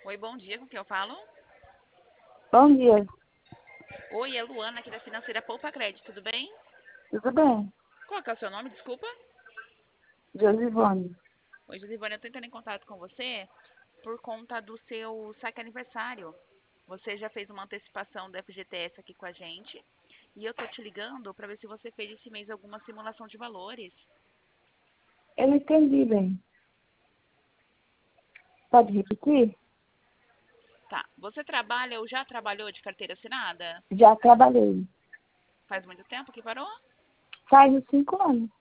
Oi, bom dia, com quem eu falo? Bom dia, Oi, é Luana aqui da Financeira Poupa Crédito, tudo bem? tudo bem? Qual que é o seu nome, desculpa? Josivone. Oi, Josivane, eu tô entrando em contato com você por conta do seu saque aniversário. Você já fez uma antecipação do FGTS aqui com a gente e eu tô te ligando para ver se você fez esse mês alguma simulação de valores. Eu não entendi bem. Pode repetir? Tá, você trabalha ou já trabalhou de carteira assinada? Já trabalhei. Faz muito tempo que parou? Faz uns 5 anos.